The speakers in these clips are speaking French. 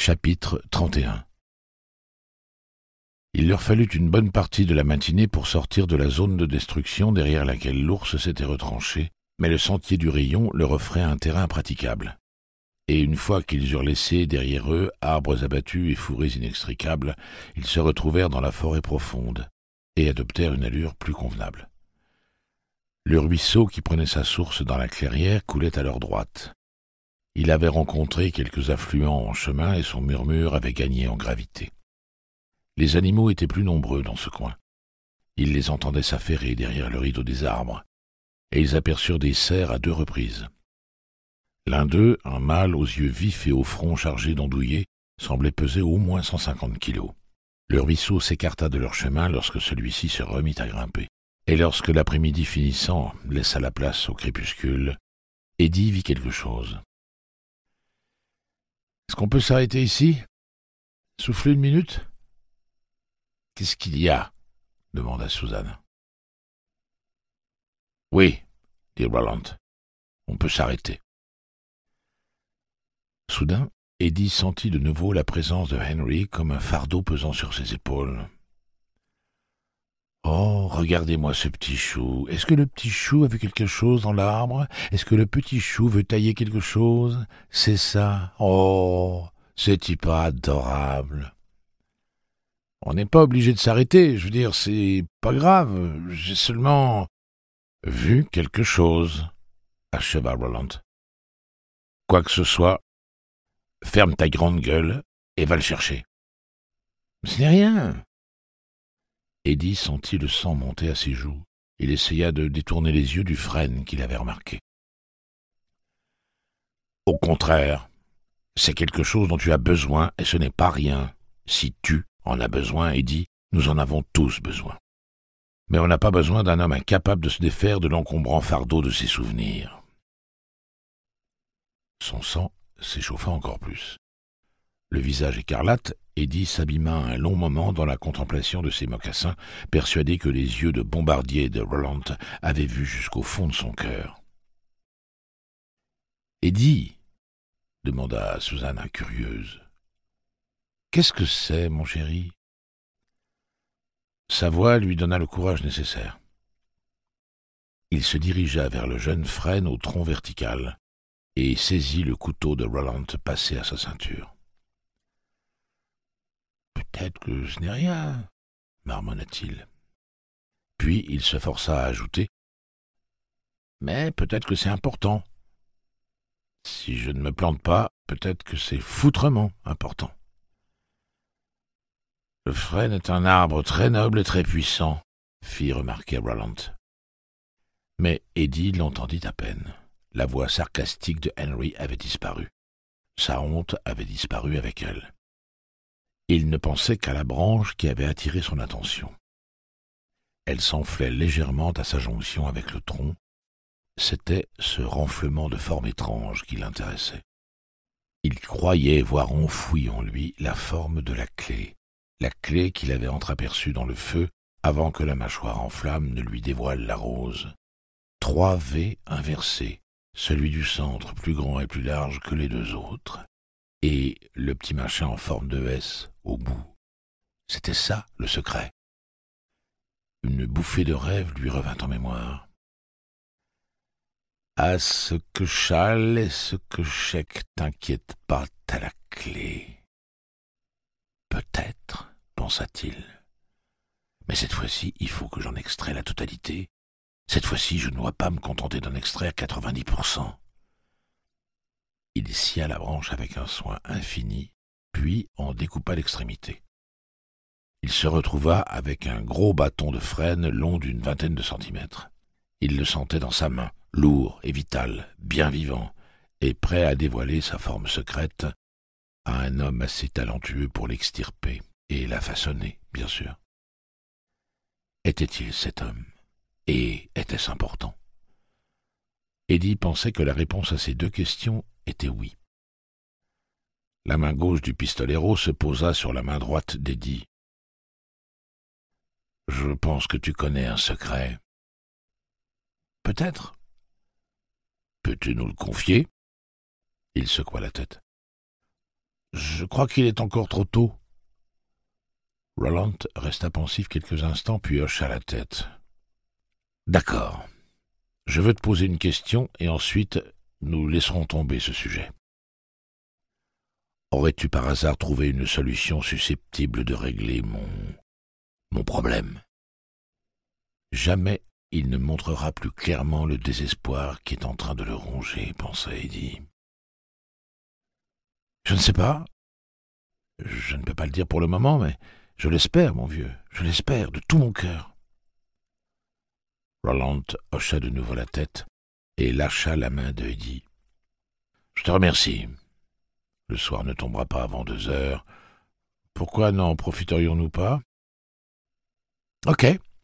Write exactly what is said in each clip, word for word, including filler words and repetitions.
Chapitre trente et un. Il leur fallut une bonne partie de la matinée pour sortir de la zone de destruction derrière laquelle l'ours s'était retranché, mais le sentier du rayon leur offrait un terrain praticable. Et une fois qu'ils eurent laissé derrière eux arbres abattus et fourrés inextricables, ils se retrouvèrent dans la forêt profonde et adoptèrent une allure plus convenable. Le ruisseau qui prenait sa source dans la clairière coulait à leur droite. Il avait rencontré quelques affluents en chemin et son murmure avait gagné en gravité. Les animaux étaient plus nombreux dans ce coin. Ils les entendaient s'affairer derrière le rideau des arbres, et ils aperçurent des cerfs à deux reprises. L'un d'eux, un mâle aux yeux vifs et au front chargé d'andouillets, semblait peser au moins cent cinquante kilos. Le ruisseau s'écarta de leur chemin lorsque celui-ci se remit à grimper. Et lorsque l'après-midi finissant laissa la place au crépuscule, Eddie vit quelque chose. « Est-ce qu'on peut s'arrêter ici? Souffler une minute ?»« Qu'est-ce qu'il y a ?» demanda Suzanne. « Oui, dit Roland, on peut s'arrêter. » Soudain, Eddie sentit de nouveau la présence de Henry comme un fardeau pesant sur ses épaules. « Oh, regardez-moi ce petit chou. Est-ce que le petit chou a vu quelque chose dans l'arbre? Est-ce que le petit chou veut tailler quelque chose? C'est ça. Oh, c'est-il pas adorable? On n'est pas obligé de s'arrêter. Je veux dire, c'est pas grave. J'ai seulement vu quelque chose, acheva Roland. Quoi que ce soit, ferme ta grande gueule et va le chercher. Ce n'est rien. Eddie sentit le sang monter à ses joues. Il essaya de détourner les yeux du frêne qu'il avait remarqué. « Au contraire, c'est quelque chose dont tu as besoin et ce n'est pas rien. Si tu en as besoin, Eddie, nous en avons tous besoin. Mais on n'a pas besoin d'un homme incapable de se défaire de l'encombrant fardeau de ses souvenirs. » Son sang s'échauffa encore plus. Le visage écarlate, Eddie s'abîma un long moment dans la contemplation de ses mocassins, persuadé que les yeux de bombardier de Roland avaient vu jusqu'au fond de son cœur. « Eddie, demanda Suzanne curieuse, qu'est-ce que c'est, mon chéri? » Sa voix lui donna le courage nécessaire. Il se dirigea vers le jeune frêne au tronc vertical et saisit le couteau de Roland passé à sa ceinture. Peut-être que ce n'est rien, marmonna-t-il. Puis il se força à ajouter. Mais peut-être que c'est important. Si je ne me plante pas, peut-être que c'est foutrement important. Le frêne est un arbre très noble et très puissant, fit remarquer Roland. Mais Eddie l'entendit à peine. La voix sarcastique de Henry avait disparu. Sa honte avait disparu avec elle. Il ne pensait qu'à la branche qui avait attiré son attention. Elle s'enflait légèrement à sa jonction avec le tronc. C'était ce renflement de forme étrange qui l'intéressait. Il croyait voir enfouie en lui la forme de la clé, la clé qu'il avait entreaperçue dans le feu avant que la mâchoire en flammes ne lui dévoile la rose. Trois V inversés, celui du centre plus grand et plus large que les deux autres, et le petit machin en forme de S au bout. C'était ça, le secret. Une bouffée de rêve lui revint en mémoire. « À ce que châle et ce que chèque, t'inquiète pas, t'as la clé. » Peut-être, pensa-t-il. Mais cette fois-ci, il faut que j'en extrais la totalité. Cette fois-ci, je ne dois pas me contenter d'en extraire quatre-vingt-dix pour cent. Il scia la branche avec un soin infini, puis en découpa l'extrémité. Il se retrouva avec un gros bâton de frêne long d'une vingtaine de centimètres. Il le sentait dans sa main, lourd et vital, bien vivant, et prêt à dévoiler sa forme secrète à un homme assez talentueux pour l'extirper et la façonner, bien sûr. Était-il cet homme? Et était-ce important? Eddie pensait que la réponse à ces deux questions était oui. La main gauche du pistolero se posa sur la main droite d'Eddie. « Je pense que tu connais un secret. »« Peut-être. »« Peux-tu nous le confier ?» Il secoua la tête. Je crois qu'il est encore trop tôt. Roland resta pensif quelques instants, puis hocha la tête. D'accord. Je veux te poser une question, et ensuite nous laisserons tomber ce sujet. Aurais-tu par hasard trouvé une solution susceptible de régler mon... mon problème? Jamais il ne montrera plus clairement le désespoir qui est en train de le ronger, pensa Eddie. Je ne sais pas. Je ne peux pas le dire pour le moment, mais je l'espère, mon vieux. Je l'espère de tout mon cœur. Roland hocha de nouveau la tête et lâcha la main de Eddie. Je te remercie. Le soir ne tombera pas avant deux heures. Pourquoi n'en profiterions-nous pas? Ok.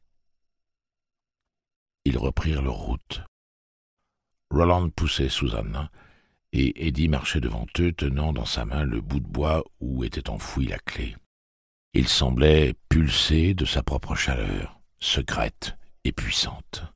Ils reprirent leur route. Roland poussait Susanna, et Eddie marchait devant eux, tenant dans sa main le bout de bois où était enfouie la clé. Il semblait pulser de sa propre chaleur, secrète et puissante.